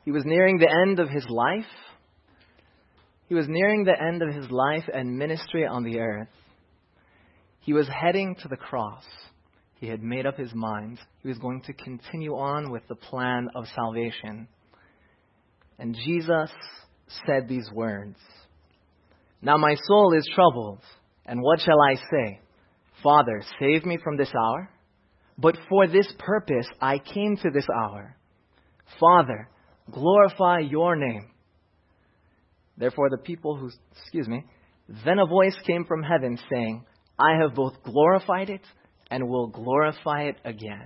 He was nearing the end of his life. He was nearing the end of his life and ministry on the earth. He was heading to the cross. He had made up his mind. He was going to continue on with the plan of salvation. And Jesus said these words, "Now my soul is troubled, and what shall I say? Father, save me from this hour. But for this purpose I came to this hour. Father, glorify your name." Therefore then a voice came from heaven saying, "I have both glorified it and will glorify it again."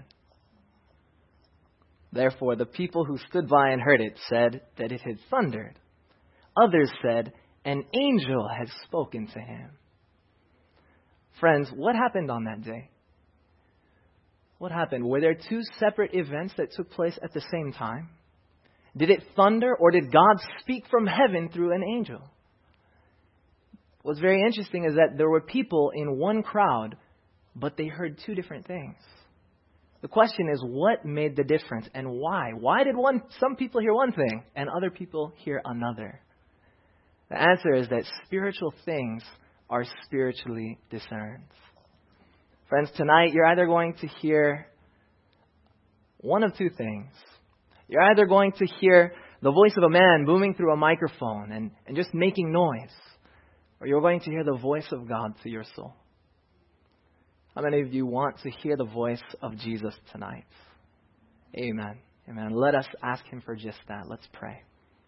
Therefore the people who stood by and heard it said that it had thundered. Others said, "An angel has spoken to him." Friends, what happened on that day? What happened? Were there two separate events that took place at the same time? Did it thunder, or did God speak from heaven through an angel? What's very interesting is that there were people in one crowd, but they heard two different things. The question is, what made the difference and why? Why did some people hear one thing and other people hear another? The answer is that spiritual things are spiritually discerned. Friends, tonight you're either going to hear one of two things. You're either going to hear the voice of a man booming through a microphone and just making noise, or you're going to hear the voice of God to your soul. How many of you want to hear the voice of Jesus tonight? Amen. Amen. Let us ask him for just that. Let's pray.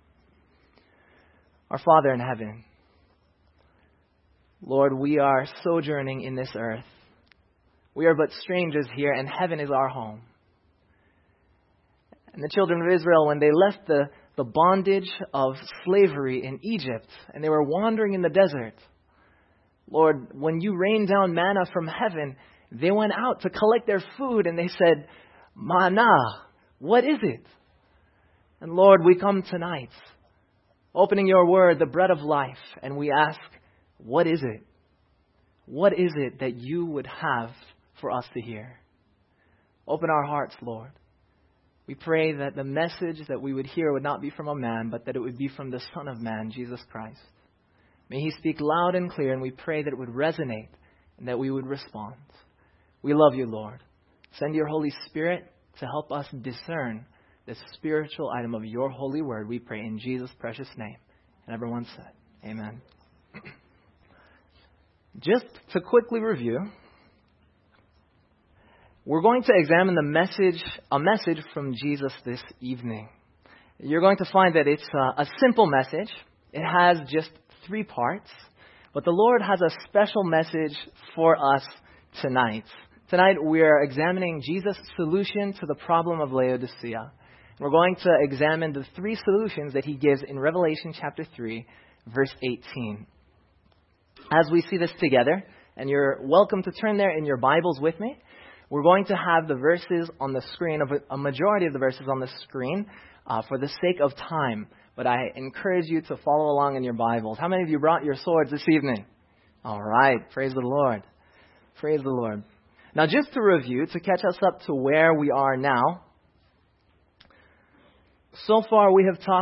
Our Father in heaven, Lord, we are sojourning in this earth. We are but strangers here, and heaven is our home. And the children of Israel, when they left the bondage of slavery in Egypt, and they were wandering in the desert, Lord, when you rained down manna from heaven, they went out to collect their food, and they said, "Manna, what is it?" And Lord, we come tonight, opening your word, the bread of life, and we ask, what is it? What is it that you would have for us to hear? Open our hearts, Lord. We pray that the message that we would hear would not be from a man, but that it would be from the Son of Man, Jesus Christ. May he speak loud and clear, and we pray that it would resonate and that we would respond. We love you, Lord. Send your Holy Spirit to help us discern the spiritual item of your holy word. We pray in Jesus' precious name. And everyone said, amen. Just to quickly review, we're going to examine a message from Jesus this evening. You're going to find that it's a simple message. It has just 3 parts, but the Lord has a special message for us tonight. Tonight we are examining Jesus' solution to the problem of Laodicea. We're going to examine the 3 solutions that he gives in Revelation chapter 3, verse 18. As we see this together, and you're welcome to turn there in your Bibles with me, we're going to have the verses on the screen, a majority of the verses on the screen, for the sake of time. But I encourage you to follow along in your Bibles. How many of you brought your swords this evening? All right. Praise the Lord. Praise the Lord. Now, just to review, to catch us up to where we are now, we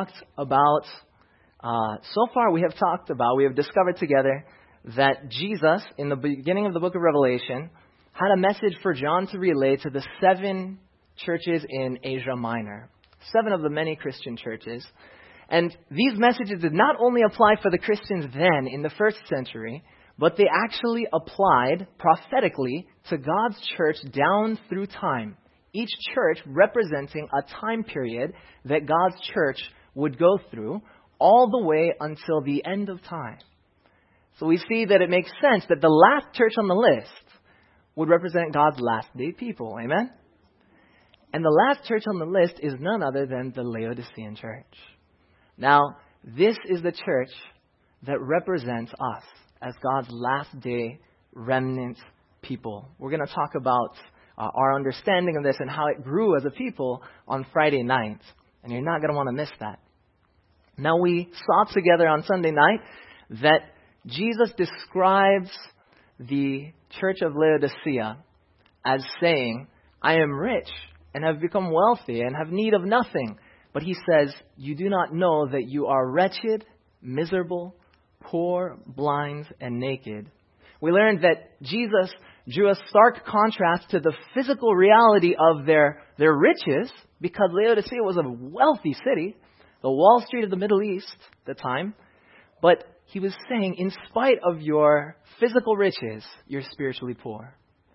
have discovered together that Jesus, in the beginning of the book of Revelation, had a message for John to relay to the 7 churches in Asia Minor. 7 of the many Christian churches. And these messages did not only apply for the Christians then in the first century, but they actually applied prophetically to God's church down through time. Each church representing a time period that God's church would go through all the way until the end of time. So we see that it makes sense that the last church on the list would represent God's last day people. Amen? And the last church on the list is none other than the Laodicean church. Now, this is the church that represents us as God's last day remnant people. We're going to talk about our understanding of this and how it grew as a people on Friday night. And you're not going to want to miss that. Now, we saw together on Sunday night that Jesus describes the church of Laodicea as saying, "I am rich and have become wealthy and have need of nothing, But he says, you do not know that you are wretched, miserable, poor, blind, and naked. We learned that Jesus drew a stark contrast to the physical reality of their riches, because Laodicea was a wealthy city, the Wall Street of the Middle East at the time. But he was saying, in spite of your physical riches, you're spiritually poor.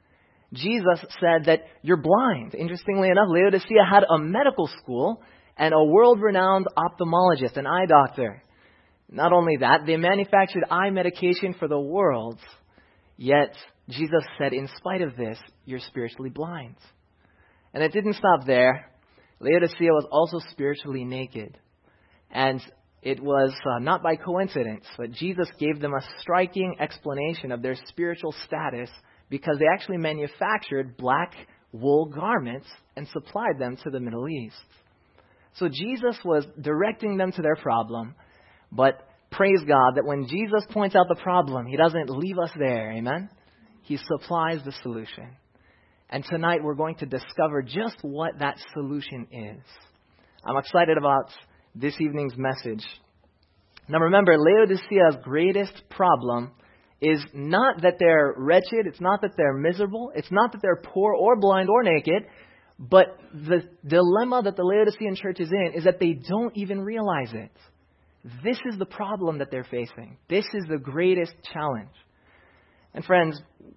Jesus said that you're blind. Interestingly enough, Laodicea had a medical school and a world-renowned ophthalmologist, an eye doctor. Not only that, they manufactured eye medication for the world. Yet, Jesus said, in spite of this, you're spiritually blind. And it didn't stop there. Laodicea was also spiritually naked. And it was not by coincidence, but Jesus gave them a striking explanation of their spiritual status, because they actually manufactured black wool garments and supplied them to the Middle East. So Jesus was directing them to their problem, but praise God that when Jesus points out the problem, he doesn't leave us there, amen? He supplies the solution. And tonight we're going to discover just what that solution is. I'm excited about this evening's message. Now remember, Laodicea's greatest problem is not that they're wretched, it's not that they're miserable, it's not that they're poor or blind or naked, but the dilemma that the Laodicean church is in is that they don't even realize it. This is the problem that they're facing. This is the greatest challenge. And friends,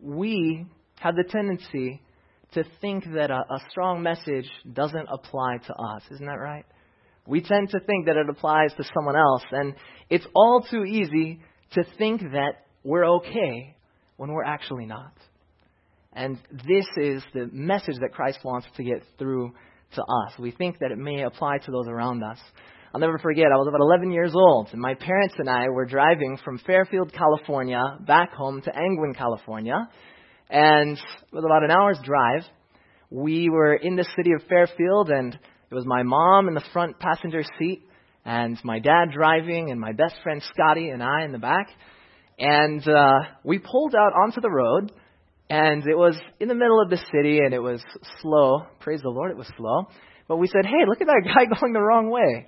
we have the tendency to think that a strong message doesn't apply to us. Isn't that right? We tend to think that it applies to someone else. And it's all too easy to think that we're okay when we're actually not. And this is the message that Christ wants to get through to us. We think that it may apply to those around us. I'll never forget, I was about 11 years old, and my parents and I were driving from Fairfield, California, back home to Angwin, California. And it was about an hour's drive. We were in the city of Fairfield, and it was my mom in the front passenger seat, and my dad driving, and my best friend Scotty and I in the back. And we pulled out onto the road, and it was in the middle of the city, and it was slow. Praise the Lord, it was slow. But we said, hey, look at that guy going the wrong way.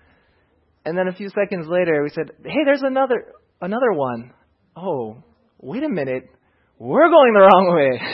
And then a few seconds later, we said, hey, there's another one. Oh, wait a minute. We're going the wrong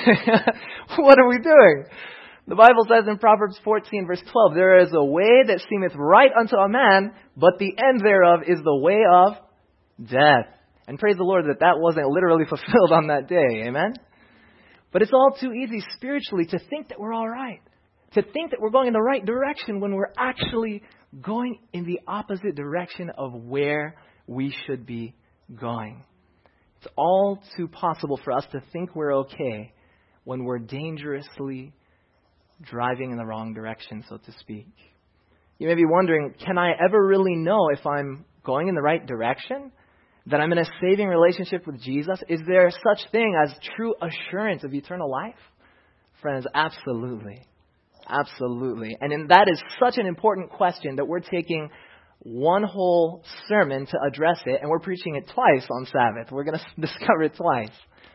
way. What are we doing? The Bible says in Proverbs 14, verse 12, there is a way that seemeth right unto a man, but the end thereof is the way of death. And praise the Lord that wasn't literally fulfilled on that day. Amen? But it's all too easy spiritually to think that we're all right. To think that we're going in the right direction when we're actually going in the opposite direction of where we should be going. It's all too possible for us to think we're okay when we're dangerously driving in the wrong direction, so to speak. You may be wondering, can I ever really know if I'm going in the right direction? That I'm in a saving relationship with Jesus? Is there such thing as true assurance of eternal life? Friends, absolutely. Absolutely. And that is such an important question that we're taking one whole sermon to address it, and we're preaching it twice on Sabbath. We're going to discover it twice.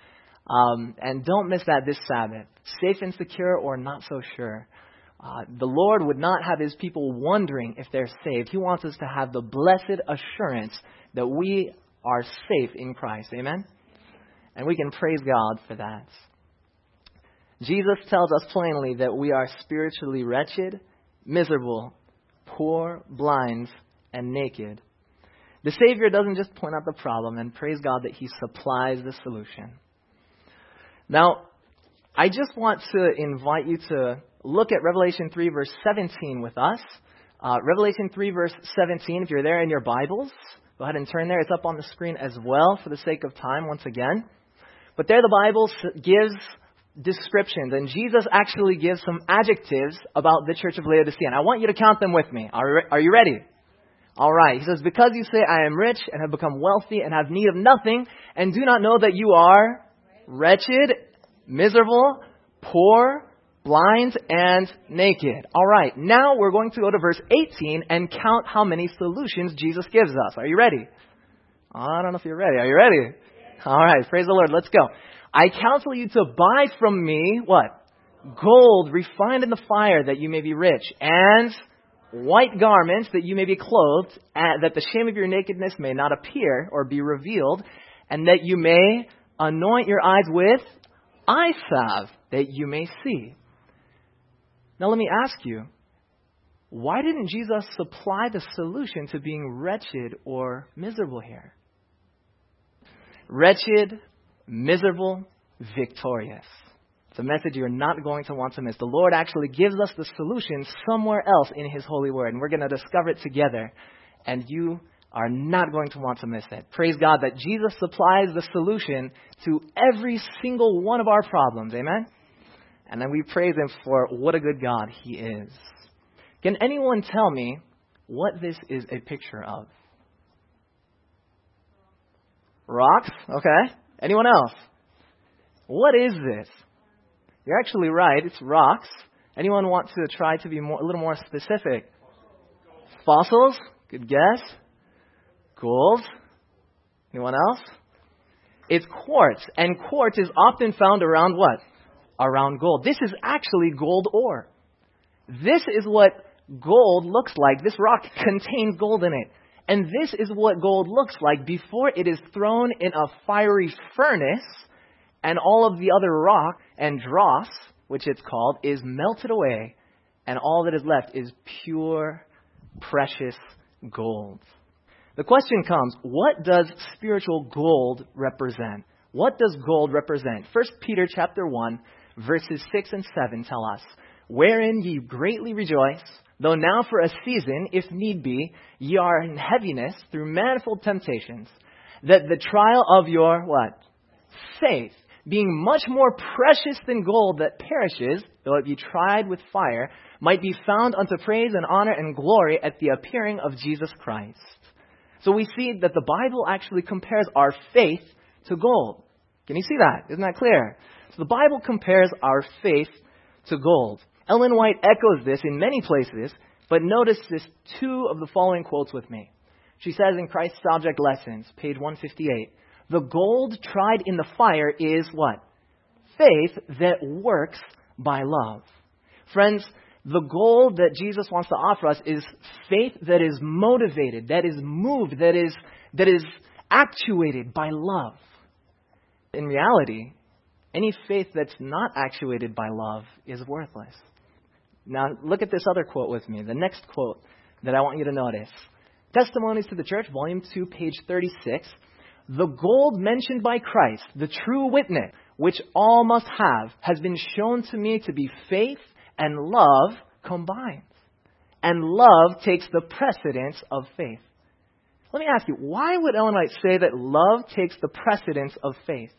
And don't miss that this Sabbath. Safe and secure or not so sure. The Lord would not have his people wondering if they're saved. He wants us to have the blessed assurance that we are safe in Christ. Amen? And we can praise God for that. Jesus tells us plainly that we are spiritually wretched, miserable, poor, blind, and naked. The Savior doesn't just point out the problem, and praise God that he supplies the solution. Now, I just want to invite you to look at Revelation 3, verse 17 with us. Revelation 3, verse 17, if you're there in your Bibles, go ahead and turn there. It's up on the screen as well for the sake of time once again. But there the Bible gives descriptions, and Jesus actually gives some adjectives about the church of Laodicea. And I want you to count them with me. Are you ready? All right. He says, because you say, I am rich and have become wealthy and have need of nothing, and do not know that you are wretched, miserable, poor, blind, and naked. All right. Now we're going to go to verse 18 and count how many solutions Jesus gives us. Are you ready? I don't know if you're ready. Are you ready? All right. Praise the Lord. Let's go. I counsel you to buy from me, what? Gold refined in the fire that you may be rich, and white garments that you may be clothed, that the shame of your nakedness may not appear or be revealed, and that you may anoint your eyes with eye salve, that you may see. Now let me ask you, why didn't Jesus supply the solution to being wretched or miserable here? Wretched, miserable, victorious. It's a message you're not going to want to miss. The Lord actually gives us the solution somewhere else in His holy word, and we're going to discover it together, and you are not going to want to miss it. Praise God that Jesus supplies the solution to every single one of our problems. Amen? And then we praise Him for what a good God He is. Can anyone tell me what this is a picture of? Rocks? Okay. Anyone else? What is this? You're actually right. It's rocks. Anyone want to try to be a little more specific? Fossils? Good guess. Gold? Anyone else? It's quartz. And quartz is often found around what? Around gold. This is actually gold ore. This is what gold looks like. This rock contains gold in it. And this is what gold looks like before it is thrown in a fiery furnace, and all of the other rock and dross, which it's called, is melted away, and all that is left is pure, precious gold. The question comes, what does spiritual gold represent? What does gold represent? 1 Peter chapter 1, verses 6 and 7 tell us, "Wherein ye greatly rejoice, though now for a season, if need be, ye are in heaviness through manifold temptations, that the trial of your," what? "Faith, being much more precious than gold that perishes, though it be tried with fire, might be found unto praise and honor and glory at the appearing of Jesus Christ." So we see that the Bible actually compares our faith to gold. Can you see that? Isn't that clear? So the Bible compares our faith to gold. Ellen White echoes this in many places, but notice this two of the following quotes with me. She says in Christ's Object Lessons, page 158, "The gold tried in the fire is" what? "Faith that works by love." Friends, the gold that Jesus wants to offer us is faith that is motivated, that is moved, that is actuated by love. In reality, any faith that's not actuated by love is worthless. Now, look at this other quote with me, the next quote that I want you to notice. Testimonies to the Church, volume 2, page 36. "The gold mentioned by Christ, the true witness, which all must have, has been shown to me to be faith and love combined. And love takes the precedence of faith." Let me ask you, why would Ellen White say that love takes the precedence of faith?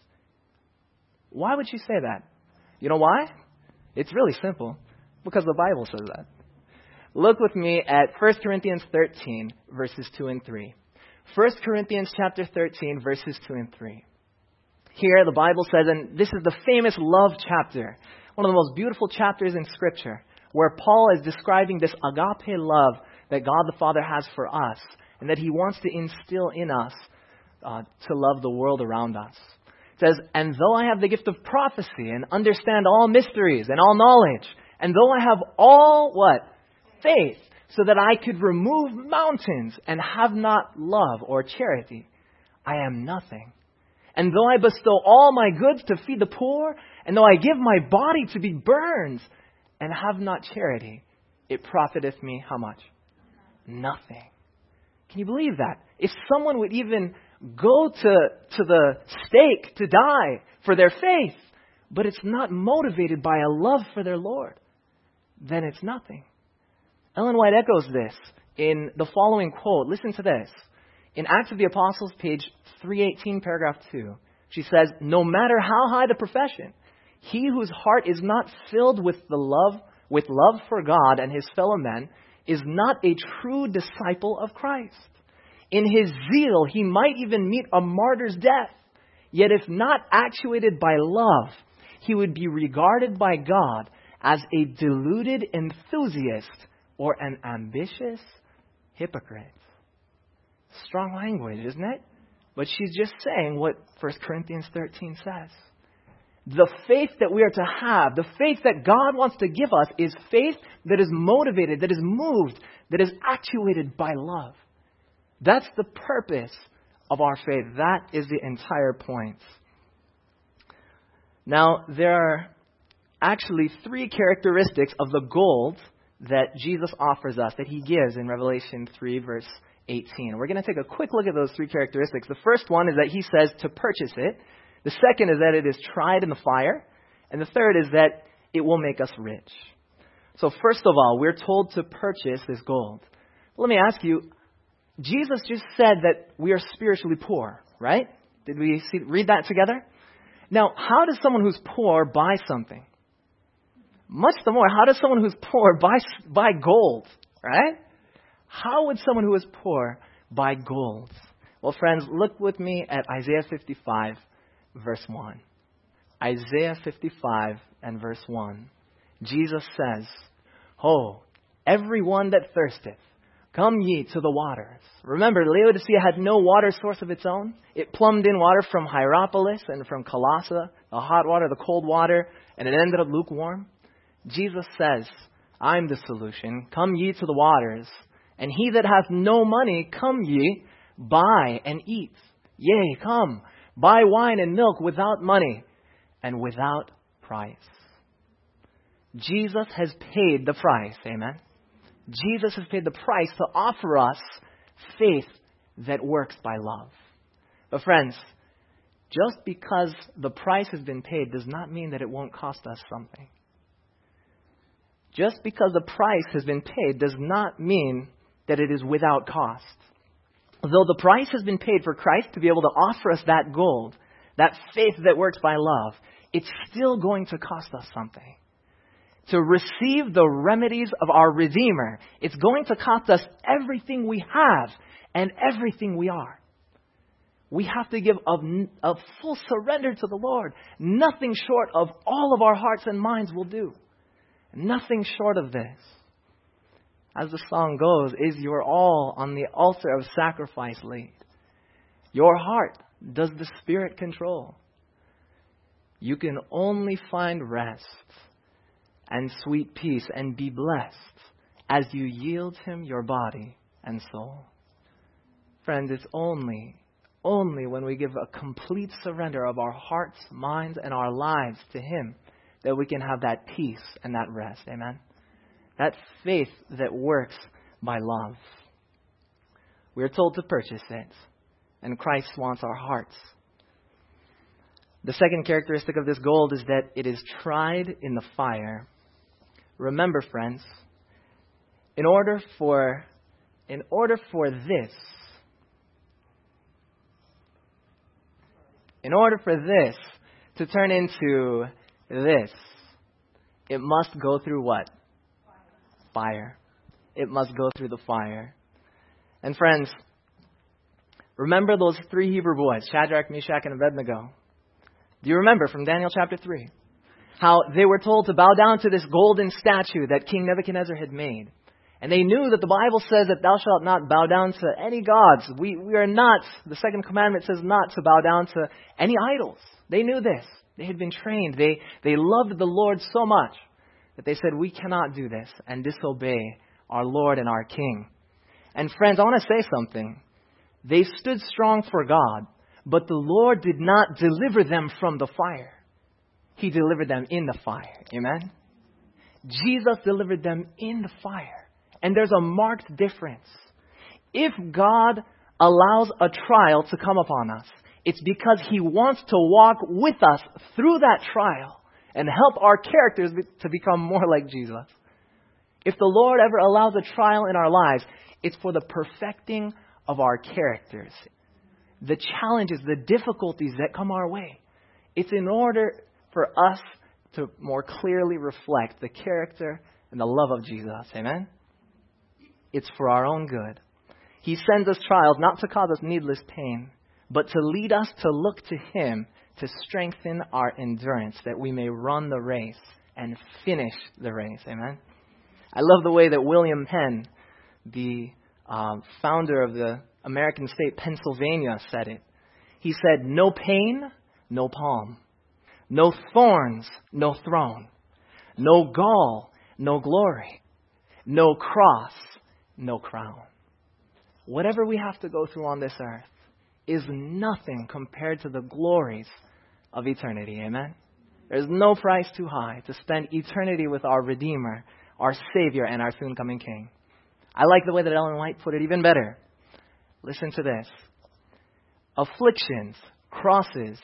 Why would she say that? You know why? It's really simple. Because the Bible says that. Look with me at 1 Corinthians 13, verses 2 and 3. 1 Corinthians chapter 13, verses 2 and 3. Here the Bible says, and this is the famous love chapter, one of the most beautiful chapters in Scripture, where Paul is describing this agape love that God the Father has for us, and that He wants to instill in us to love the world around us. It says, "And though I have the gift of prophecy and understand all mysteries and all knowledge, and though I have all," what? "Faith, so that I could remove mountains, and have not love or charity, I am nothing. And though I bestow all my goods to feed the poor, and though I give my body to be burned, and have not charity, it profiteth me," how much? "Nothing." Can you believe that? If someone would even go to the stake to die for their faith, but it's not motivated by a love for their Lord, then it's nothing. Ellen White echoes this in the following quote. Listen to this. In Acts of the Apostles, page 318, paragraph 2, she says, "No matter how high the profession, he whose heart is not filled with love for God and his fellow men is not a true disciple of Christ. In his zeal, he might even meet a martyr's death. Yet if not actuated by love, he would be regarded by God as a deluded enthusiast or an ambitious hypocrite." Strong language, isn't it? But she's just saying what 1 Corinthians 13 says. The faith that we are to have, the faith that God wants to give us, is faith that is motivated, that is moved, that is actuated by love. That's the purpose of our faith. That is the entire point. Now, there are actually three characteristics of the gold that Jesus offers us, that he gives in Revelation 3, verse 18. We're going to take a quick look at those three characteristics. The first one is that he says to purchase it. The second is that it is tried in the fire. And the third is that it will make us rich. So first of all, we're told to purchase this gold. Let me ask you, Jesus just said that we are spiritually poor, right? Did we read that together? Now, how does someone who's poor buy something? Much the more, how does someone who's poor buy gold, right? How would someone who is poor buy gold? Well, friends, look with me at Isaiah 55, verse 1. Isaiah 55 and verse 1. Jesus says, "Ho, everyone that thirsteth, come ye to the waters." Remember, Laodicea had no water source of its own. It plumbed in water from Hierapolis and from Colossae, the hot water, the cold water, and it ended up lukewarm. Jesus says, "I'm the solution. Come ye to the waters. And he that hath no money, come ye, buy and eat. Yea, come, buy wine and milk without money and without price." Jesus has paid the price, amen? Jesus has paid the price to offer us faith that works by love. But friends, just because the price has been paid does not mean that it won't cost us something. Just because the price has been paid does not mean that it is without cost. Though the price has been paid for Christ to be able to offer us that gold, that faith that works by love, it's still going to cost us something. To receive the remedies of our Redeemer, it's going to cost us everything we have and everything we are. We have to give a full surrender to the Lord. Nothing short of all of our hearts and minds will do. Nothing short of this. As the song goes, "Is your all on the altar of sacrifice laid? Your heart does the Spirit control? You can only find rest and sweet peace and be blessed as you yield him your body and soul." Friends, it's only when we give a complete surrender of our hearts, minds, and our lives to him that we can have that peace and that rest. Amen? That faith that works by love. We are told to purchase it, and Christ wants our hearts. The second characteristic of this gold is that it is tried in the fire. Remember, friends, in order for this to turn into this, it must go through what? Fire. It must go through the fire. And friends, remember those three Hebrew boys, Shadrach, Meshach, and Abednego? Do you remember from Daniel chapter 3? How they were told to bow down to this golden statue that King Nebuchadnezzar had made. And they knew that the Bible says that thou shalt not bow down to any gods. We are not, the second commandment says not to bow down to any idols. They knew this. They had been trained. They loved the Lord so much that they said, we cannot do this and disobey our Lord and our King. And friends, I want to say something. They stood strong for God, but the Lord did not deliver them from the fire. He delivered them in the fire. Amen? Jesus delivered them in the fire. And there's a marked difference. If God allows a trial to come upon us, it's because he wants to walk with us through that trial and help our characters to become more like Jesus. If the Lord ever allows a trial in our lives, it's for the perfecting of our characters. The challenges, the difficulties that come our way. It's in order for us to more clearly reflect the character and the love of Jesus. Amen? It's for our own good. He sends us trials not to cause us needless pain, but to lead us to look to him to strengthen our endurance, that we may run the race and finish the race. Amen? I love the way that William Penn, the founder of the American state Pennsylvania, said it. He said, "No pain, no palm. No thorns, no throne. No gall, no glory. No cross, no crown. Whatever we have to go through on this earth is nothing compared to the glories of eternity. Amen? There's no price too high to spend eternity with our Redeemer, our Savior, and our soon-coming King. I like the way that Ellen White put it even better. Listen to this. Afflictions, crosses,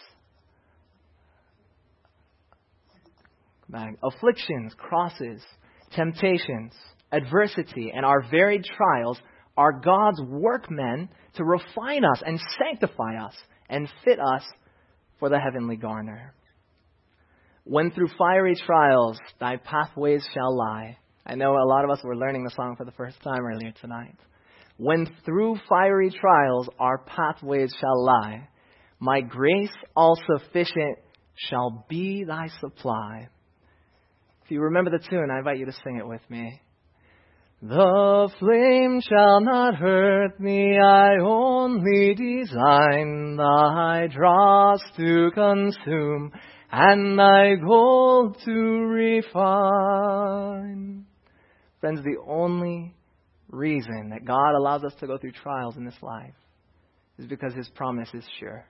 temptations, adversity, and our varied trials are God's workmen to refine us and sanctify us and fit us for the heavenly garner. When through fiery trials thy pathways shall lie. I know a lot of us were learning the song for the first time earlier tonight. When through fiery trials our pathways shall lie, my grace all sufficient shall be thy supply. If you remember the tune, I invite you to sing it with me. The flame shall not hurt me, I only design thy dross to consume and thy gold to refine. Friends, the only reason that God allows us to go through trials in this life is because His promise is sure.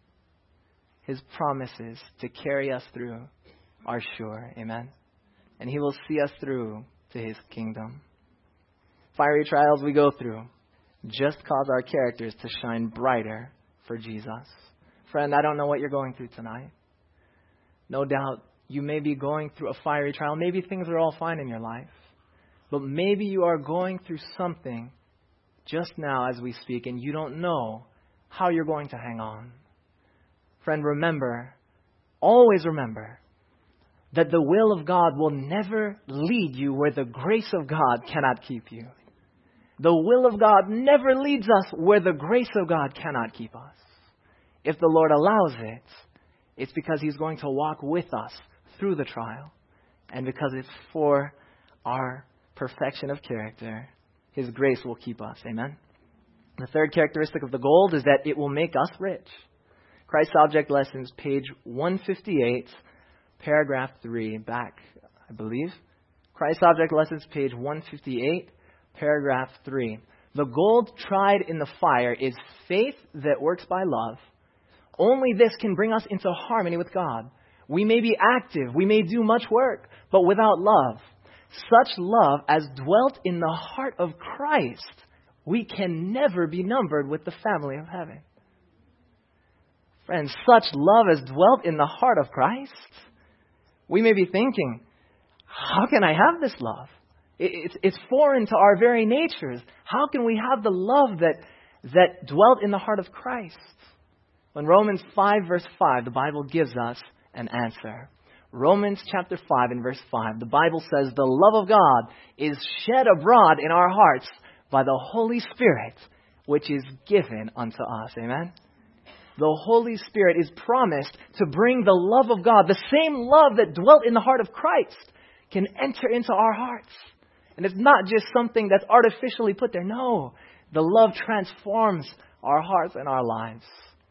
His promises to carry us through are sure. Amen? And He will see us through to His kingdom. Fiery trials we go through just cause our characters to shine brighter for Jesus. Friend, I don't know what you're going through tonight. No doubt you may be going through a fiery trial. Maybe things are all fine in your life. But maybe you are going through something just now as we speak, and you don't know how you're going to hang on. Friend, remember, always remember, that the will of God will never lead you where the grace of God cannot keep you. The will of God never leads us where the grace of God cannot keep us. If the Lord allows it, it's because He's going to walk with us through the trial, and because it's for our perfection of character. His grace will keep us. Amen? The third characteristic of the gold is that it will make us rich. Christ Object Lessons, page 158, paragraph 3, back, I believe. Christ Object Lessons, page 158, paragraph 3. The gold tried in the fire is faith that works by love. Only this can bring us into harmony with God. We may be active, we may do much work, but without love, such love as dwelt in the heart of Christ, we can never be numbered with the family of heaven. Friends, such love as dwelt in the heart of Christ, we may be thinking, how can I have this love? It's foreign to our very natures. How can we have the love that dwelt in the heart of Christ? In Romans 5, verse 5, the Bible gives us an answer. Romans chapter 5 and verse 5, the Bible says, the love of God is shed abroad in our hearts by the Holy Spirit, which is given unto us. Amen? The Holy Spirit is promised to bring the love of God, the same love that dwelt in the heart of Christ, can enter into our hearts. And it's not just something that's artificially put there. No, the love transforms our hearts and our lives.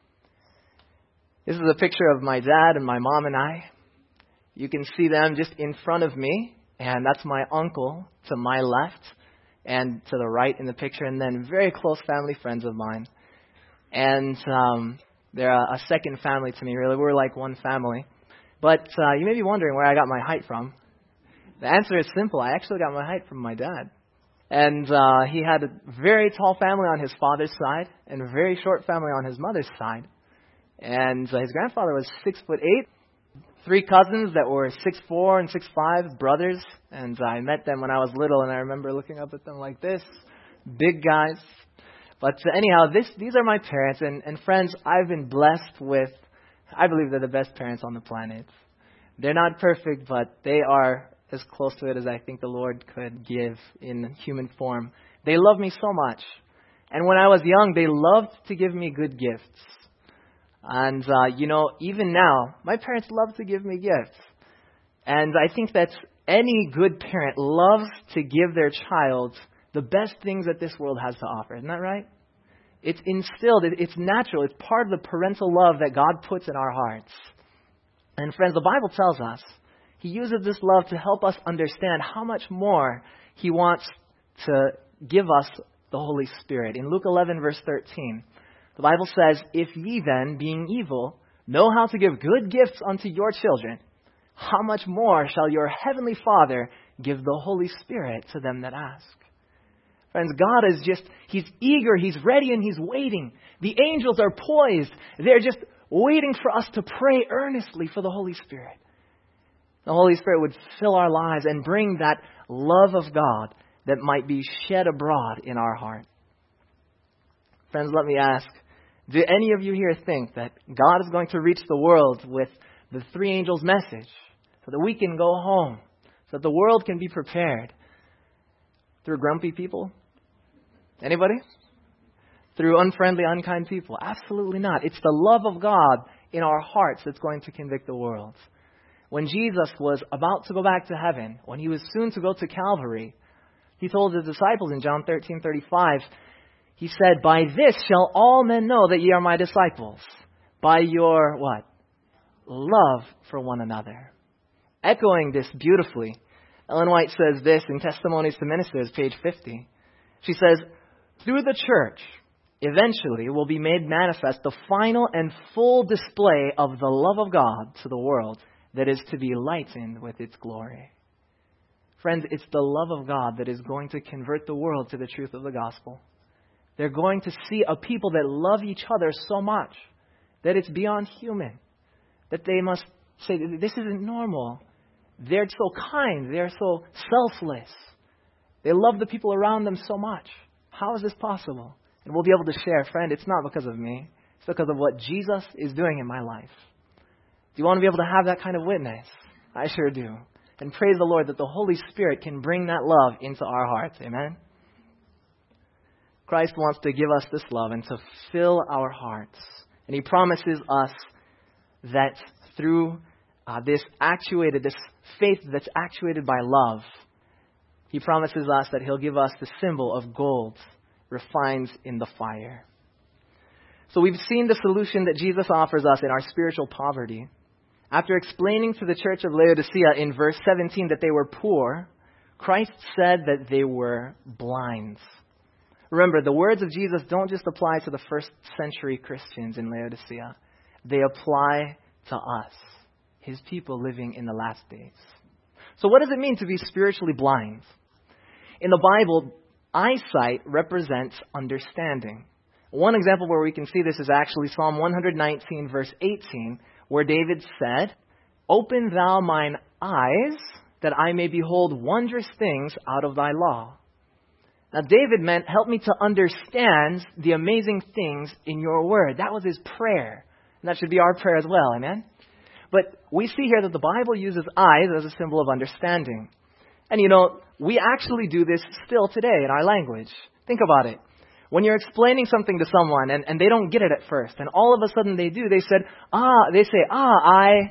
This is a picture of my dad and my mom and I. You can see them just in front of me, and that's my uncle to my left and to the right in the picture, and then very close family friends of mine. And they're a second family to me, really. We're like one family. But you may be wondering where I got my height from. The answer is simple. I actually got my height from my dad. And he had a very tall family on his father's side and a very short family on his mother's side. And his grandfather was 6'8", 3 cousins that were 6'4" and 6'5", brothers. And I met them when I was little, and I remember looking up at them like this, big guys. But anyhow, these are my parents. And friends, I've been blessed with, I believe they're the best parents on the planet. They're not perfect, but they are as close to it as I think the Lord could give in human form. They love me so much. And when I was young, they loved to give me good gifts. And, even now, my parents love to give me gifts. And I think that any good parent loves to give their child the best things that this world has to offer. Isn't that right? It's instilled. It's natural. It's part of the parental love that God puts in our hearts. And friends, the Bible tells us He uses this love to help us understand how much more He wants to give us the Holy Spirit. In Luke 11, verse 13, the Bible says, "If ye then, being evil, know how to give good gifts unto your children, how much more shall your heavenly Father give the Holy Spirit to them that ask?" Friends, God is He's eager, He's ready, and He's waiting. The angels are poised. They're just waiting for us to pray earnestly for the Holy Spirit. The Holy Spirit would fill our lives and bring that love of God that might be shed abroad in our heart. Friends, let me ask, do any of you here think that God is going to reach the world with the three angels' message so that we can go home, so that the world can be prepared? Through grumpy people? Anybody? Through unfriendly, unkind people? Absolutely not. It's the love of God in our hearts that's going to convict the world. When Jesus was about to go back to heaven, when He was soon to go to Calvary, He told His disciples in John 13:35, He said, "By this shall all men know that ye are my disciples, by your," what? "Love for one another." Echoing this beautifully, Ellen White says this in Testimonies to Ministers, page 50. She says, "Through the church, eventually will be made manifest the final and full display of the love of God to the world that is to be lightened with its glory." Friends, it's the love of God that is going to convert the world to the truth of the gospel. They're going to see a people that love each other so much that it's beyond human, that they must say, this isn't normal. They're so kind. They're so selfless. They love the people around them so much. How is this possible? And we'll be able to share, friend, it's not because of me. It's because of what Jesus is doing in my life. Do you want to be able to have that kind of witness? I sure do. And praise the Lord that the Holy Spirit can bring that love into our hearts. Amen? Christ wants to give us this love and to fill our hearts. And He promises us that through this faith that's actuated by love, He promises us that He'll give us the symbol of gold refined in the fire. So we've seen the solution that Jesus offers us in our spiritual poverty. After explaining to the church of Laodicea in verse 17 that they were poor, Christ said that they were blind. Remember, the words of Jesus don't just apply to the first century Christians in Laodicea. They apply to us, His people living in the last days. So what does it mean to be spiritually blind? In the Bible, eyesight represents understanding. One example where we can see this is actually Psalm 119, verse 18, where David said, "Open thou mine eyes, that I may behold wondrous things out of thy law." Now, David meant, help me to understand the amazing things in your word. That was his prayer. And that should be our prayer as well, amen? But we see here that the Bible uses eyes as a symbol of understanding. And we actually do this still today in our language. Think about it. When you're explaining something to someone and they don't get it at first, and all of a sudden they do, they say, I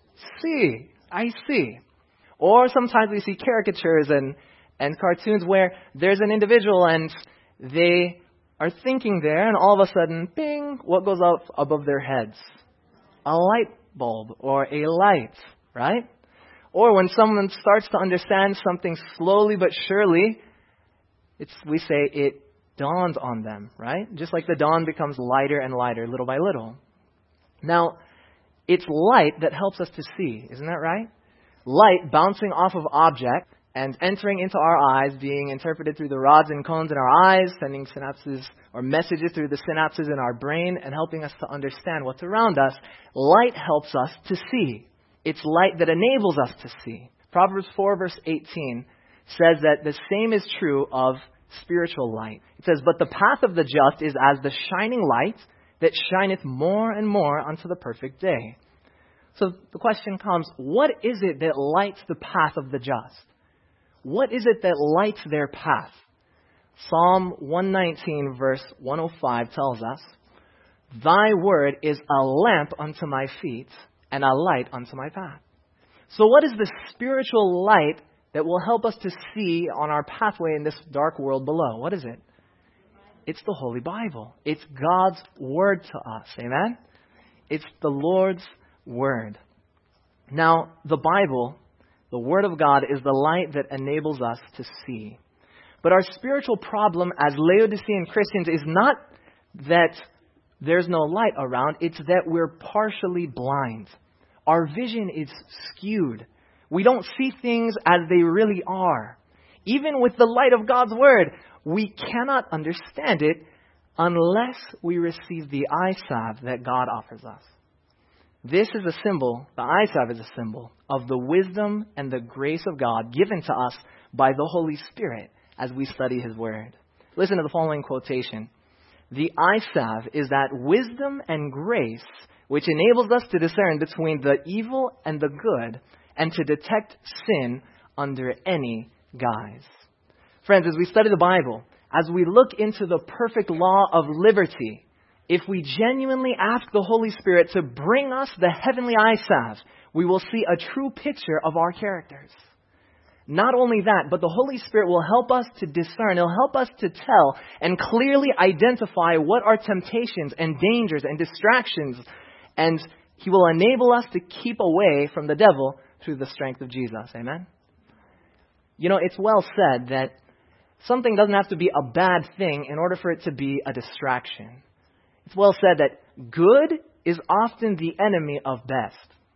see. Or sometimes we see caricatures and cartoons where there's an individual and they are thinking there, and all of a sudden, bing, what goes up above their heads? A light bulb or a light, right? Or when someone starts to understand something slowly but surely, we say it dawned on them, right? Just like the dawn becomes lighter and lighter little by little. Now, it's light that helps us to see, isn't that right? Light bouncing off of object and entering into our eyes, being interpreted through the rods and cones in our eyes, sending synapses or messages through the synapses in our brain and helping us to understand what's around us. Light helps us to see. It's light that enables us to see. Proverbs 4 verse 18 says that the same is true of spiritual light. It says, "But the path of the just is as the shining light that shineth more and more unto the perfect day." So the question comes, what is it that lights the path of the just? What is it that lights their path? Psalm 119 verse 105 tells us, "Thy word is a lamp unto my feet and a light unto my path." So what is the spiritual light that will help us to see on our pathway in this dark world below? What is it? It's the Holy Bible. It's God's word to us. Amen? It's the Lord's word. Now, the Bible, the Word of God, is the light that enables us to see. But our spiritual problem as Laodicean Christians is not that there's no light around, it's that we're partially blind. Our vision is skewed. We don't see things as they really are. Even with the light of God's Word, we cannot understand it unless we receive the eye salve that God offers us. This is a symbol, the eye salve is a symbol of the wisdom and the grace of God given to us by the Holy Spirit as we study His Word. Listen to the following quotation. The eye salve is that wisdom and grace which enables us to discern between the evil and the good and to detect sin under any guise. Friends, as we study the Bible, as we look into the perfect law of liberty, if we genuinely ask the Holy Spirit to bring us the heavenly eye salve, we will see a true picture of our characters. Not only that, but the Holy Spirit will help us to discern. He'll help us to tell and clearly identify what are temptations and dangers and distractions. And He will enable us to keep away from the devil through the strength of Jesus. Amen? You know, it's well said that something doesn't have to be a bad thing in order for it to be a distraction. It's well said that good is often the enemy of best.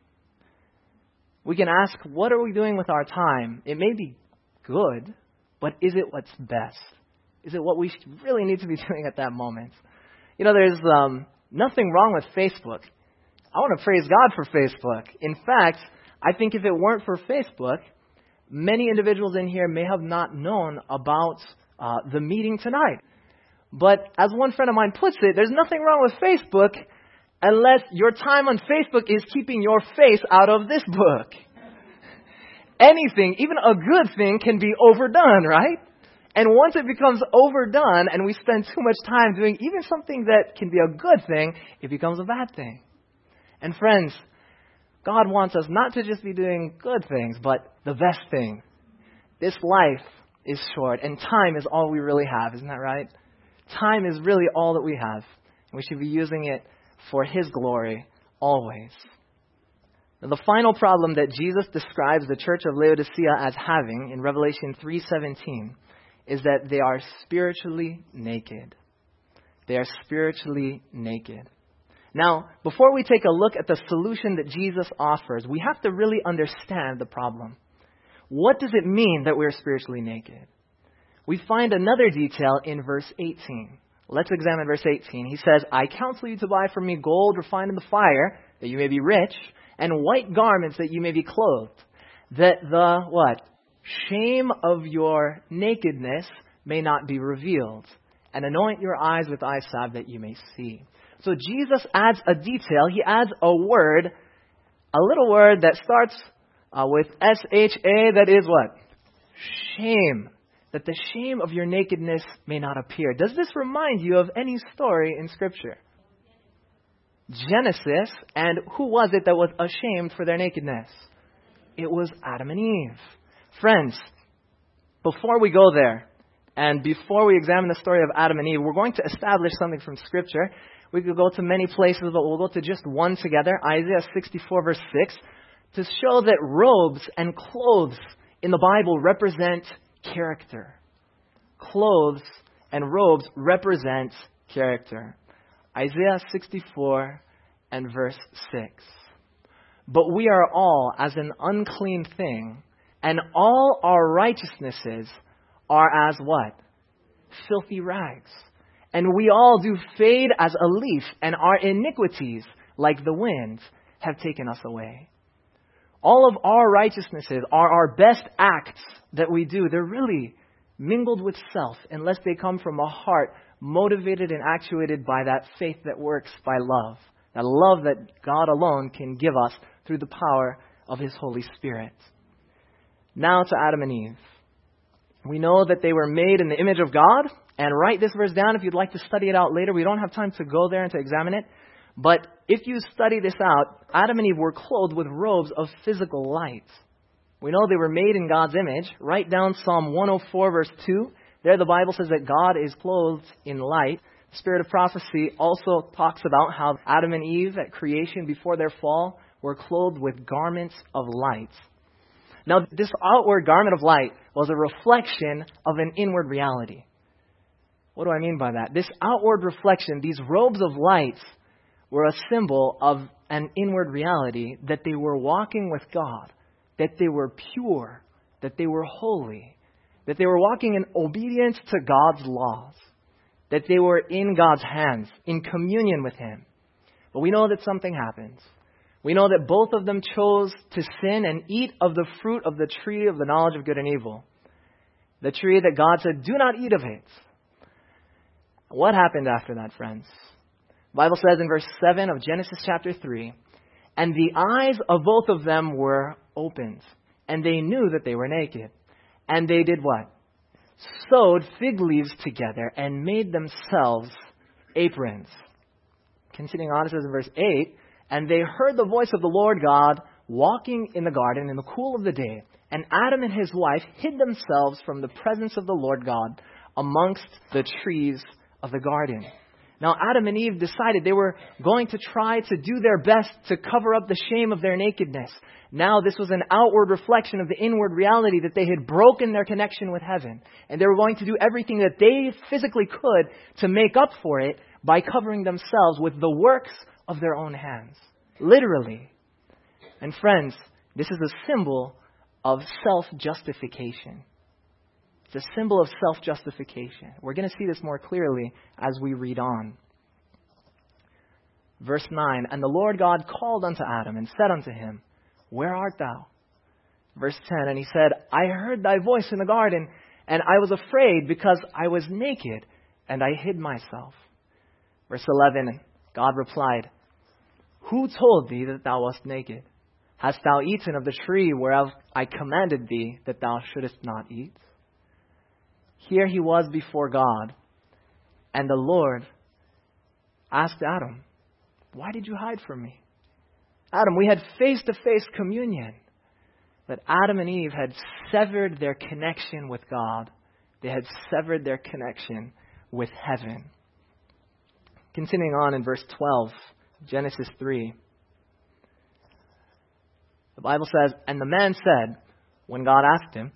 We can ask, what are we doing with our time? It may be good, but is it what's best? Is it what we really need to be doing at that moment? You know, there's nothing wrong with Facebook. I want to praise God for Facebook. In fact, I think if it weren't for Facebook, many individuals in here may have not known about the meeting tonight. But as one friend of mine puts it, there's nothing wrong with Facebook unless your time on Facebook is keeping your face out of this book. Anything, even a good thing, can be overdone, right? And once it becomes overdone and we spend too much time doing even something that can be a good thing, it becomes a bad thing. And friends, God wants us not to just be doing good things, but the best thing. This life is short, and time is all we really have, isn't that right? Time is really all that we have. And we should be using it for His glory always. Now, the final problem that Jesus describes the church of Laodicea as having in Revelation 3:17 is that they are spiritually naked. They are spiritually naked. Now, before we take a look at the solution that Jesus offers, we have to really understand the problem. What does it mean that we're spiritually naked? We find another detail in verse 18. Let's examine verse 18. He says, I counsel you to buy from me gold refined in the fire, that you may be rich, and white garments that you may be clothed, that the, what? Shame of your nakedness may not be revealed, and anoint your eyes with eye salve that you may see. So Jesus adds a detail. He adds a word, a little word that starts with S-H-A, that is what? Shame. That the shame of your nakedness may not appear. Does this remind you of any story in Scripture? Genesis, and who was it that was ashamed for their nakedness? It was Adam and Eve. Friends, before we go there, and before we examine the story of Adam and Eve, we're going to establish something from Scripture. We could go to many places, but we'll go to just one together, Isaiah 64, verse 6, to show that robes and clothes in the Bible represent character. Clothes and robes represent character. Isaiah 64 and verse 6. But we are all as an unclean thing, and all our righteousnesses are as what? Filthy rags. And we all do fade as a leaf, and our iniquities, like the wind, have taken us away. All of our righteousnesses are our best acts that we do. They're really mingled with self unless they come from a heart motivated and actuated by that faith that works by love. That love that God alone can give us through the power of His Holy Spirit. Now to Adam and Eve. We know that they were made in the image of God. And write this verse down if you'd like to study it out later. We don't have time to go there and to examine it. But if you study this out, Adam and Eve were clothed with robes of physical light. We know they were made in God's image. Write down Psalm 104, verse 2. There the Bible says that God is clothed in light. The Spirit of prophecy also talks about how Adam and Eve at creation before their fall were clothed with garments of light. Now, this outward garment of light was a reflection of an inward reality. What do I mean by that? This outward reflection, these robes of light, were a symbol of an inward reality that they were walking with God, that they were pure, that they were holy, that they were walking in obedience to God's laws, that they were in God's hands, in communion with Him. But we know that something happens. We know that both of them chose to sin and eat of the fruit of the tree of the knowledge of good and evil. The tree that God said, do not eat of it. What happened after that, friends? The Bible says in verse 7 of Genesis chapter 3, and the eyes of both of them were opened, and they knew that they were naked. And they did what? Sewed fig leaves together and made themselves aprons. Continuing on, it says in verse 8, and they heard the voice of the Lord God walking in the garden in the cool of the day. And Adam and his wife hid themselves from the presence of the Lord God amongst the trees of the garden. Now, Adam and Eve decided they were going to try to do their best to cover up the shame of their nakedness. Now, this was an outward reflection of the inward reality that they had broken their connection with heaven. And they were going to do everything that they physically could to make up for it by covering themselves with the works of their own hands. Literally. And friends, this is a symbol of self-justification. It's a symbol of self-justification. We're going to see this more clearly as we read on. Verse 9, and the Lord God called unto Adam and said unto him, where art thou? Verse 10, and he said, I heard thy voice in the garden, and I was afraid because I was naked, and I hid myself. Verse 11, God replied, who told thee that thou wast naked? Hast thou eaten of the tree whereof I commanded thee that thou shouldest not eat? Here he was before God, and the Lord asked Adam, why did you hide from me? Adam, we had face-to-face communion. But Adam and Eve had severed their connection with God. They had severed their connection with heaven. Continuing on in verse 12, Genesis 3. The Bible says, and the man said, when God asked him,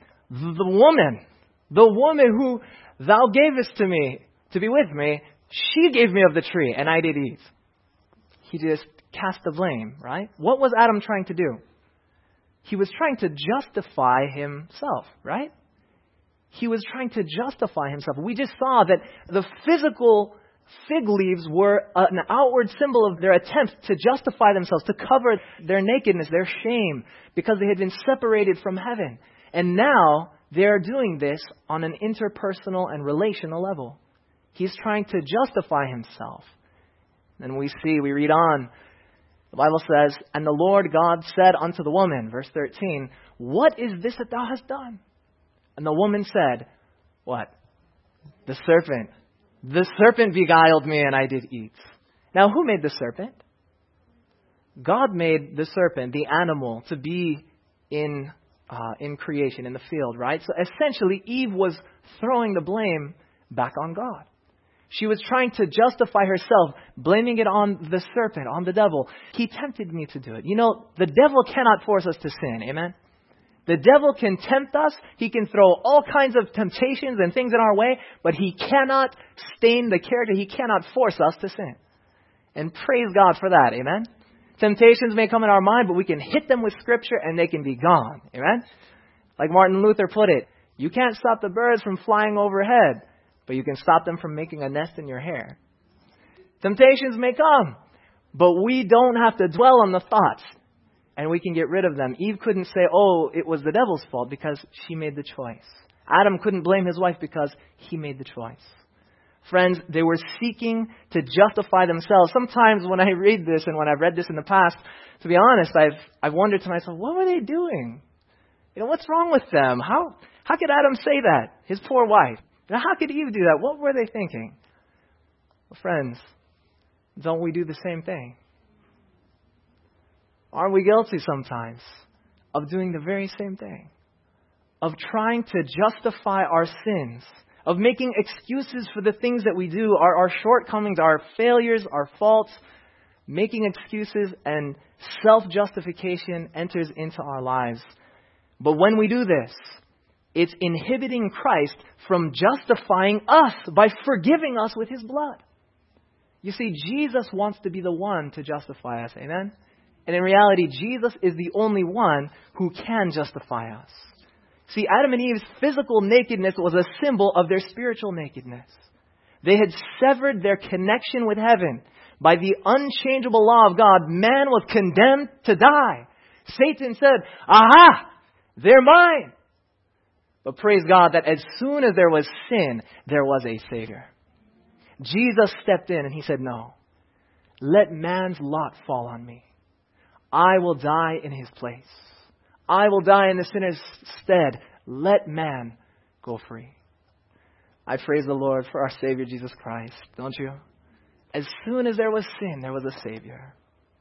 the woman who thou gavest to me to be with me, she gave me of the tree, and I did eat. He just cast the blame, right? What was Adam trying to do? He was trying to justify himself, right? He was trying to justify himself. We just saw that the physical fig leaves were an outward symbol of their attempt to justify themselves, to cover their nakedness, their shame, because they had been separated from heaven. And now they're doing this on an interpersonal and relational level. He's trying to justify himself. And we read on. The Bible says, and the Lord God said unto the woman, verse 13, what is this that thou hast done? And the woman said, what? The serpent. The serpent beguiled me, and I did eat. Now, who made the serpent? God made the serpent, the animal, to be in creation, in the field, right? So essentially, Eve was throwing the blame back on God. She was trying to justify herself, blaming it on the serpent, on the devil. He tempted me to do it. You know, the devil cannot force us to sin. Amen? The devil can tempt us. He can throw all kinds of temptations and things in our way, but he cannot stain the character. He cannot force us to sin. And praise God for that. Amen? Temptations may come in our mind, but we can hit them with Scripture and they can be gone. Amen? Like Martin Luther put it, you can't stop the birds from flying overhead, but you can stop them from making a nest in your hair. Temptations may come, but we don't have to dwell on the thoughts, and we can get rid of them. Eve couldn't say, oh, it was the devil's fault because she made the choice. Adam couldn't blame his wife because he made the choice. Friends, they were seeking to justify themselves. Sometimes when I read this and when I've read this in the past, to be honest, I've wondered to myself, what were they doing? You know, what's wrong with them? How could Adam say that? His poor wife. How could Eve do that? What were they thinking? Well, friends, don't we do the same thing? Aren't we guilty sometimes of doing the very same thing? Of trying to justify our sins, of making excuses for the things that we do, our shortcomings, our failures, our faults, making excuses and self-justification enters into our lives. But when we do this, it's inhibiting Christ from justifying us by forgiving us with his blood. You see, Jesus wants to be the one to justify us. Amen? And in reality, Jesus is the only one who can justify us. See, Adam and Eve's physical nakedness was a symbol of their spiritual nakedness. They had severed their connection with heaven. By the unchangeable law of God, man was condemned to die. Satan said, "Aha! They're mine." But praise God that as soon as there was sin, there was a Savior. Jesus stepped in and he said, "No, let man's lot fall on me. I will die in his place. I will die in the sinner's stead. Let man go free." I praise the Lord for our Savior Jesus Christ, don't you? As soon as there was sin, there was a Savior.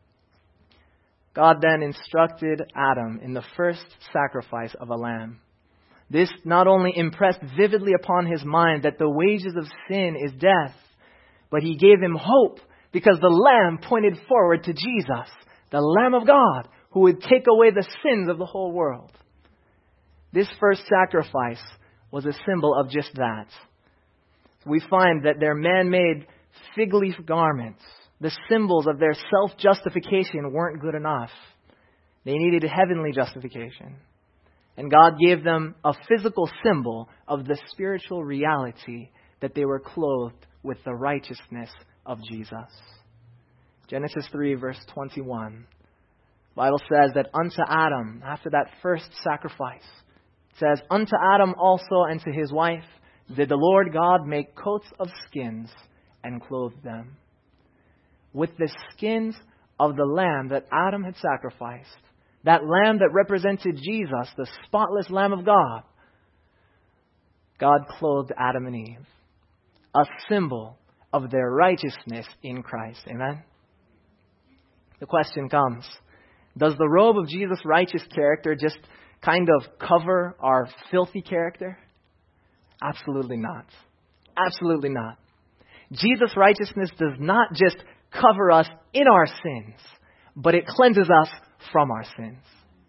God then instructed Adam in the first sacrifice of a lamb. This not only impressed vividly upon his mind that the wages of sin is death, but he gave him hope because the lamb pointed forward to Jesus, the Lamb of God, who would take away the sins of the whole world. This first sacrifice was a symbol of just that. We find that their man-made fig leaf garments, the symbols of their self-justification, weren't good enough. They needed heavenly justification. And God gave them a physical symbol of the spiritual reality that they were clothed with the righteousness of Jesus. Genesis 3, verse 21. The Bible says that unto Adam, after that first sacrifice, it says, "Unto Adam also and to his wife did the Lord God make coats of skins and clothe them." With the skins of the lamb that Adam had sacrificed, that lamb that represented Jesus, the spotless Lamb of God, God clothed Adam and Eve, a symbol of their righteousness in Christ. Amen? The question comes, does the robe of Jesus' righteous character just kind of cover our filthy character? Absolutely not. Absolutely not. Jesus' righteousness does not just cover us in our sins, but it cleanses us from our sins.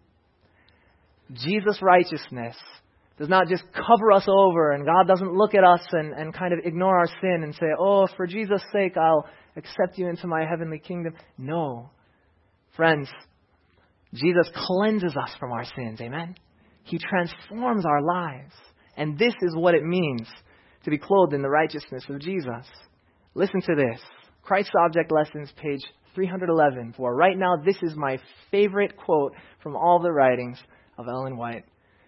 Jesus' righteousness does not just cover us over, and God doesn't look at us and kind of ignore our sin and say, "Oh, for Jesus' sake, I'll accept you into my heavenly kingdom." No. Friends, Jesus cleanses us from our sins. Amen? He transforms our lives. And this is what it means to be clothed in the righteousness of Jesus. Listen to this. Christ's Object Lessons, page 311. For right now, this is my favorite quote from all the writings of Ellen White.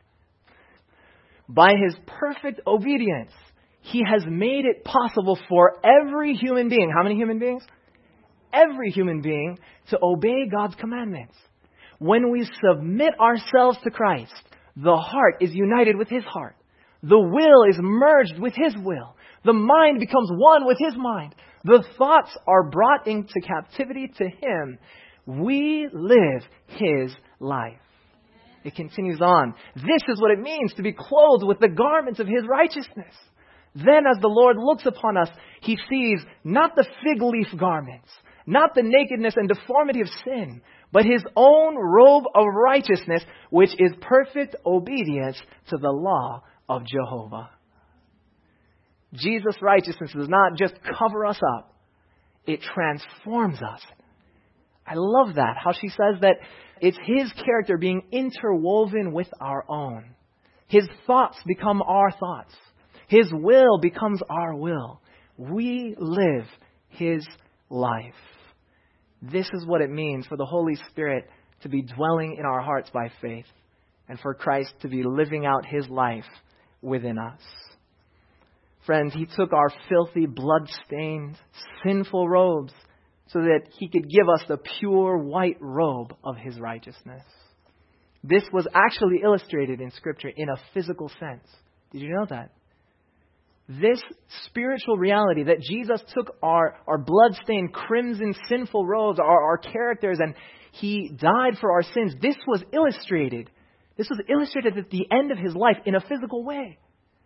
"By his perfect obedience, he has made it possible for every human being," how many human beings? Every human being, to obey God's commandments. When we submit ourselves to Christ, the heart is united with his heart. The will is merged with his will. The mind becomes one with his mind. The thoughts are brought into captivity to him. We live his life. It continues on. This is what it means to be clothed with the garments of his righteousness. Then as the Lord looks upon us, he sees not the fig leaf garments, not the nakedness and deformity of sin, but his own robe of righteousness, which is perfect obedience to the law of Jehovah. Jesus' righteousness does not just cover us up, it transforms us. I love that, how she says that it's his character being interwoven with our own. His thoughts become our thoughts. His will becomes our will. We live his life. This is what it means for the Holy Spirit to be dwelling in our hearts by faith, and for Christ to be living out his life within us. Friends, he took our filthy, blood-stained, sinful robes so that he could give us the pure white robe of his righteousness. This was actually illustrated in Scripture in a physical sense. Did you know that? This spiritual reality that Jesus took our blood-stained, crimson, sinful robes, our characters, and he died for our sins, this was illustrated. This was illustrated at the end of his life in a physical way.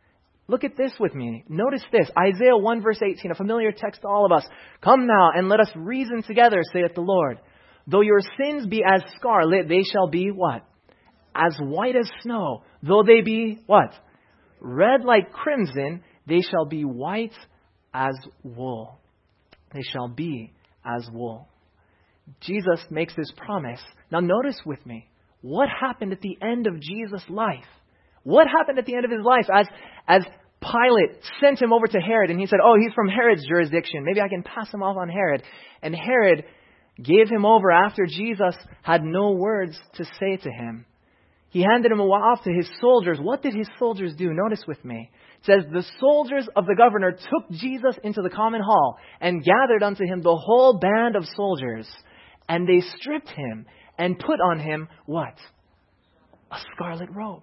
Look at this with me. Notice this. Isaiah 1 verse 18, a familiar text to all of us. Come now and let us reason together, saith the Lord. Though your sins be as scarlet, they shall be what? As white as snow. Though they be what? Red like crimson, they shall be white as wool. They shall be as wool. Jesus makes this promise. Now notice with me, what happened at the end of Jesus' life? What happened at the end of his life as Pilate sent him over to Herod and he said, oh, he's from Herod's jurisdiction. Maybe I can pass him off on Herod. And Herod gave him over after Jesus had no words to say to him. He handed him off to his soldiers. What did his soldiers do? Notice with me. It says, the soldiers of the governor took Jesus into the common hall and gathered unto him the whole band of soldiers. And they stripped him and put on him what? A scarlet robe.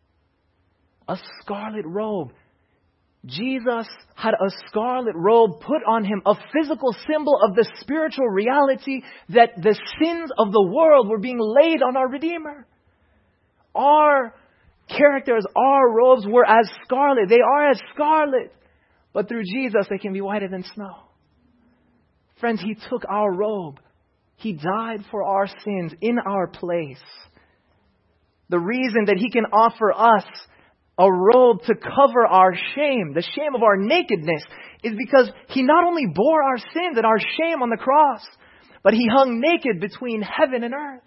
A scarlet robe. Jesus had a scarlet robe put on him, a physical symbol of the spiritual reality that the sins of the world were being laid on our Redeemer. Our characters, our robes were as scarlet. They are as scarlet. But through Jesus, they can be whiter than snow. Friends, he took our robe. He died for our sins in our place. The reason that he can offer us a robe to cover our shame, the shame of our nakedness, is because he not only bore our sins and our shame on the cross, but he hung naked between heaven and earth.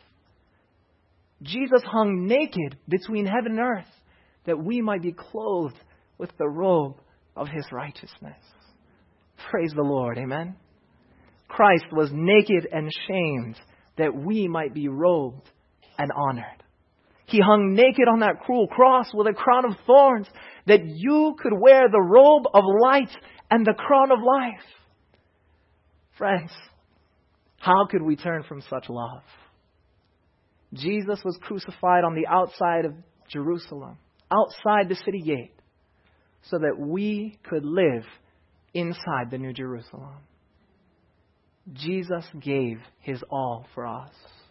Jesus hung naked between heaven and earth that we might be clothed with the robe of his righteousness. Praise the Lord. Amen. Christ was naked and shamed that we might be robed and honored. He hung naked on that cruel cross with a crown of thorns that you could wear the robe of light and the crown of life. Friends, how could we turn from such love? Jesus was crucified on the outside of Jerusalem, outside the city gate, so that we could live inside the New Jerusalem. Jesus gave his all for us.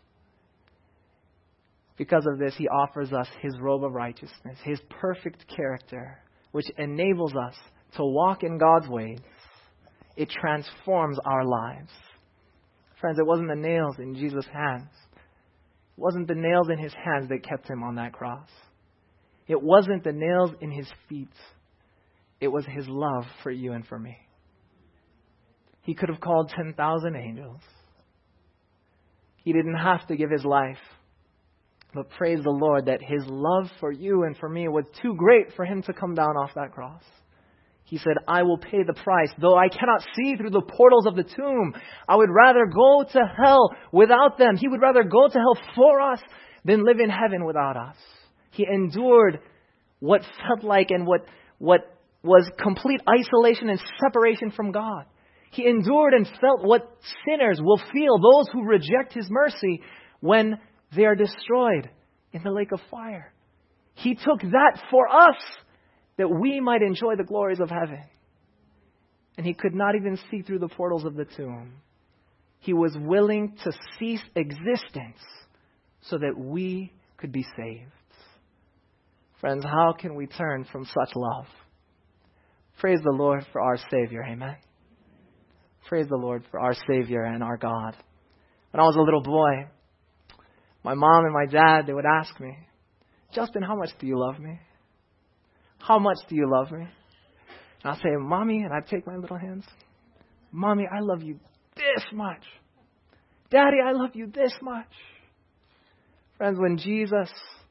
Because of this, he offers us his robe of righteousness, his perfect character, which enables us to walk in God's ways. It transforms our lives. Friends, it wasn't the nails in Jesus' hands. It wasn't the nails in his hands that kept him on that cross. It wasn't the nails in his feet. It was his love for you and for me. He could have called 10,000 angels. He didn't have to give his life. But praise the Lord that his love for you and for me was too great for him to come down off that cross. He said, I will pay the price. Though I cannot see through the portals of the tomb, I would rather go to hell without them. He would rather go to hell for us than live in heaven without us. He endured what felt like and what was complete isolation and separation from God. He endured and felt what sinners will feel, those who reject his mercy, when they are destroyed in the lake of fire. He took that for us, that we might enjoy the glories of heaven. And he could not even see through the portals of the tomb. He was willing to cease existence so that we could be saved. Friends, how can we turn from such love? Praise the Lord for our Savior. Amen. Praise the Lord for our Savior and our God. When I was a little boy, my mom and my dad, they would ask me, Justin, how much do you love me? How much do you love me? And I'd say, Mommy, and I'd take my little hands. Mommy, I love you this much. Daddy, I love you this much. Friends, when Jesus,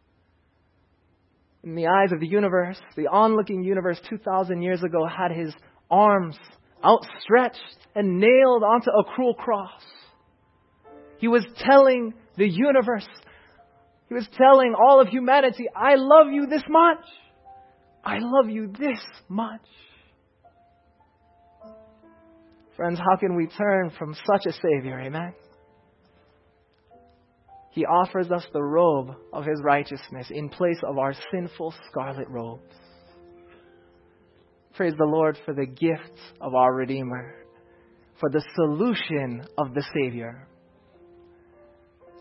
in the eyes of the universe, the onlooking universe 2,000 years ago, had his arms outstretched and nailed onto a cruel cross, he was telling the universe, he was telling all of humanity, I love you this much. I love you this much. Friends, how can we turn from such a Savior? Amen. He offers us the robe of his righteousness in place of our sinful scarlet robes. Praise the Lord for the gift of our Redeemer, for the solution of the Savior.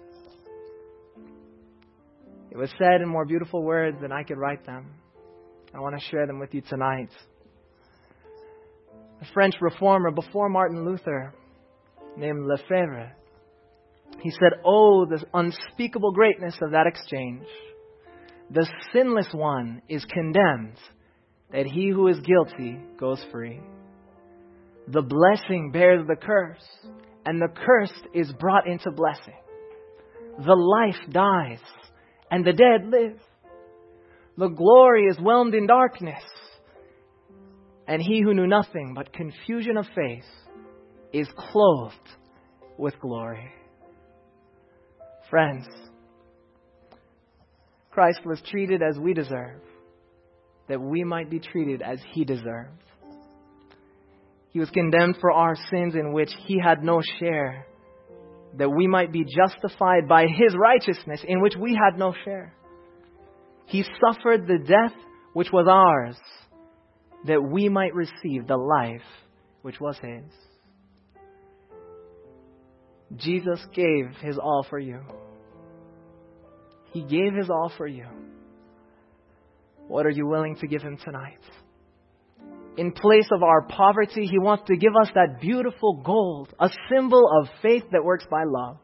It was said in more beautiful words than I could write them. I want to share them with you tonight. A French reformer before Martin Luther named Lefebvre, he said, "Oh, the unspeakable greatness of that exchange. The sinless one is condemned, that he who is guilty goes free. The blessing bears the curse, and the cursed is brought into blessing. The life dies, and the dead live. The glory is whelmed in darkness, and he who knew nothing but confusion of face is clothed with glory." Friends, Christ was treated as we deserve, that we might be treated as He deserved. He was condemned for our sins in which He had no share, that we might be justified by His righteousness in which we had no share. He suffered the death which was ours, that we might receive the life which was His. Jesus gave His all for you. He gave His all for you. What are you willing to give Him tonight? In place of our poverty, He wants to give us that beautiful gold, a symbol of faith that works by love.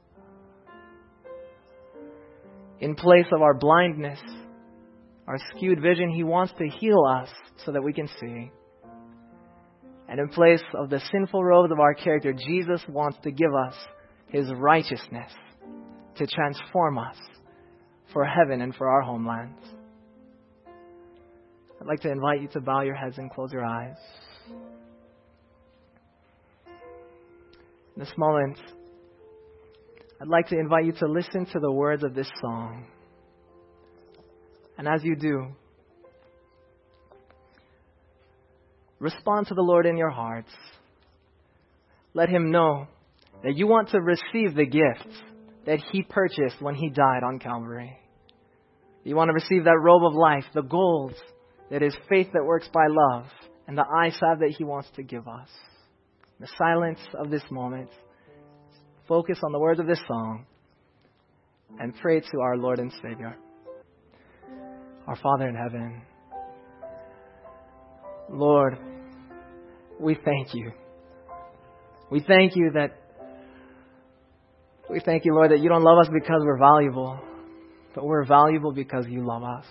In place of our blindness, our skewed vision, He wants to heal us so that we can see. And in place of the sinful robes of our character, Jesus wants to give us His righteousness to transform us for heaven and for our homelands. I'd like to invite you to bow your heads and close your eyes. In this moment, I'd like to invite you to listen to the words of this song. And as you do, respond to the Lord in your hearts. Let Him know that you want to receive the gifts that He purchased when He died on Calvary. You want to receive that robe of life, the gold that is faith that works by love, and the eye salve that He wants to give us. In the silence of this moment, focus on the words of this song and pray to our Lord and Savior. Our Father in heaven, Lord, we thank You. We thank You, Lord, that You don't love us because we're valuable, but we're valuable because You love us.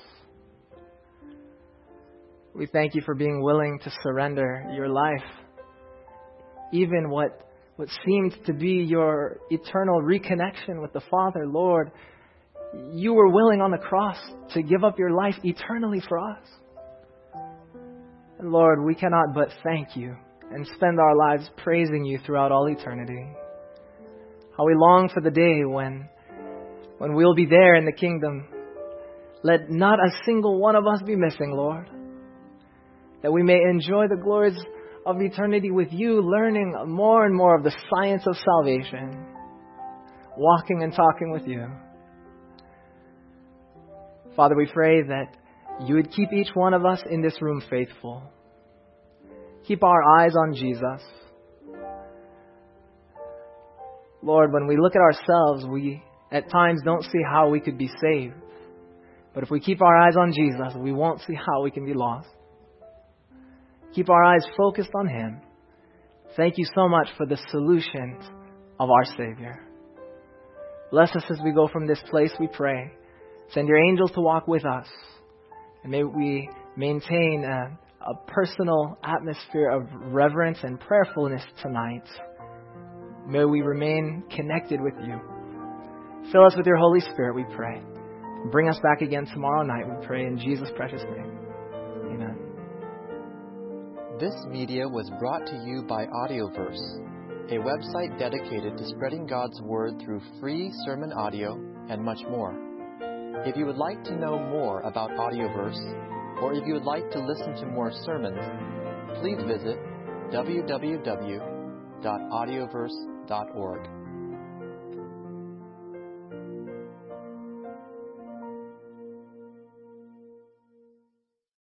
We thank You for being willing to surrender Your life, even what seemed to be Your eternal reconnection with the Father. Lord, You were willing on the cross to give up Your life eternally for us. And Lord, we cannot but thank You and spend our lives praising You throughout all eternity. How we long for the day when we'll be there in the kingdom. Let not a single one of us be missing, Lord. That we may enjoy the glories of eternity with You, learning more and more of the science of salvation, walking and talking with You. Father, we pray that You would keep each one of us in this room faithful. Keep our eyes on Jesus. Lord, when we look at ourselves, we at times don't see how we could be saved. But if we keep our eyes on Jesus, we won't see how we can be lost. Keep our eyes focused on Him. Thank You so much for the solution of our Savior. Bless us as we go from this place, we pray. Send Your angels to walk with us. And may we maintain a personal atmosphere of reverence and prayerfulness tonight. May we remain connected with You. Fill us with Your Holy Spirit, we pray. Bring us back again tomorrow night, we pray in Jesus' precious name. Amen. This media was brought to you by Audioverse, a website dedicated to spreading God's Word through free sermon audio and much more. If you would like to know more about Audioverse, or if you would like to listen to more sermons, please visit www.audioverse.org.